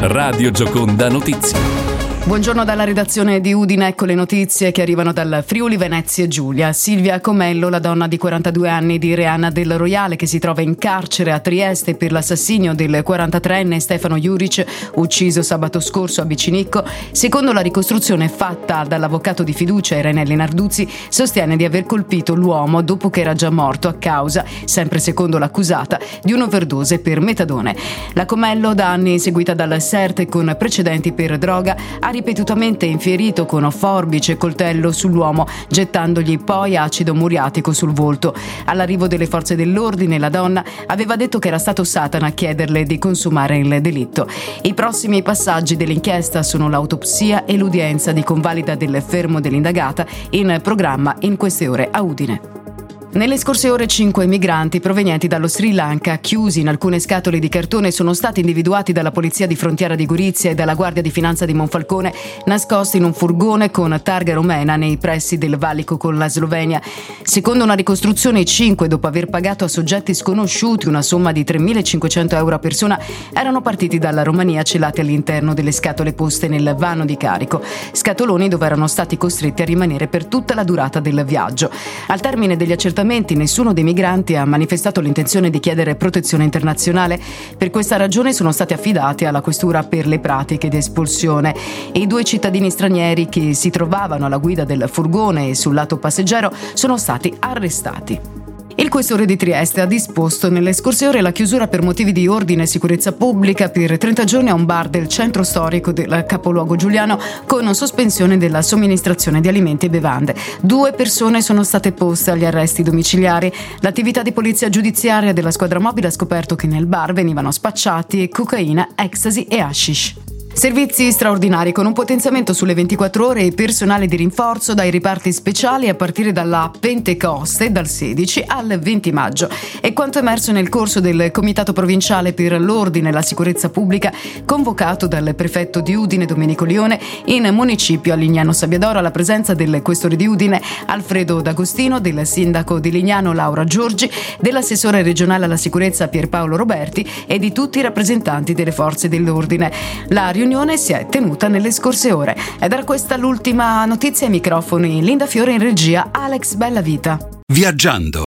Radio Gioconda Notizie. Buongiorno dalla redazione di Udine, ecco le notizie che arrivano dal Friuli Venezia Giulia. Silvia Comello, la donna di 42 anni di Reana del Roiale che si trova in carcere a Trieste per l'assassinio del 43enne Stefano Juric, ucciso sabato scorso a Vicinicco, secondo la ricostruzione fatta dall'avvocato di fiducia Irenelli Narduzzi, sostiene di aver colpito l'uomo dopo che era già morto a causa, sempre secondo l'accusata, di un'overdose per metadone. La Comello, da anni seguita dal SERT con precedenti per droga, ha ripetutamente infierito con forbice e coltello sull'uomo, gettandogli poi acido muriatico sul volto. All'arrivo delle forze dell'ordine, la donna aveva detto che era stato Satana a chiederle di consumare il delitto. I prossimi passaggi dell'inchiesta sono l'autopsia e l'udienza di convalida del fermo dell'indagata, in programma in queste ore a Udine. Nelle scorse ore 5 migranti provenienti dallo Sri Lanka, chiusi in alcune scatole di cartone, sono stati individuati dalla Polizia di Frontiera di Gorizia e dalla Guardia di Finanza di Monfalcone, nascosti in un furgone con targa romena nei pressi del valico con la Slovenia. Secondo una ricostruzione, i 5, dopo aver pagato a soggetti sconosciuti una somma di 3.500 euro a persona, erano partiti dalla Romania celati all'interno delle scatole poste nel vano di carico. Scatoloni dove erano stati costretti a rimanere per tutta la durata del viaggio. Al termine degli accertamenti, nessuno dei migranti ha manifestato l'intenzione di chiedere protezione internazionale. Per questa ragione sono stati affidati alla questura per le pratiche di espulsione e i 2 cittadini stranieri che si trovavano alla guida del furgone e sul lato passeggero sono stati arrestati. Il questore di Trieste ha disposto nelle scorse ore la chiusura per motivi di ordine e sicurezza pubblica per 30 giorni a un bar del centro storico del capoluogo giuliano con sospensione della somministrazione di alimenti e bevande. 2 persone sono state poste agli arresti domiciliari. L'attività di polizia giudiziaria della squadra mobile ha scoperto che nel bar venivano spacciati cocaina, ecstasy e hashish. Servizi straordinari con un potenziamento sulle 24 ore e personale di rinforzo dai reparti speciali a partire dalla Pentecoste dal 16 al 20 maggio. È quanto emerso nel corso del Comitato Provinciale per l'Ordine e la Sicurezza Pubblica convocato dal prefetto di Udine Domenico Lione in municipio a Lignano Sabbiadoro alla presenza del questore di Udine Alfredo D'Agostino, del sindaco di Lignano Laura Giorgi, dell'assessore regionale alla sicurezza Pierpaolo Roberti e di tutti i rappresentanti delle forze dell'ordine. La riunione si è tenuta nelle scorse ore. Ed era questa l'ultima notizia ai microfoni. Linda Fiore in regia, Alex Bellavita. Viaggiando.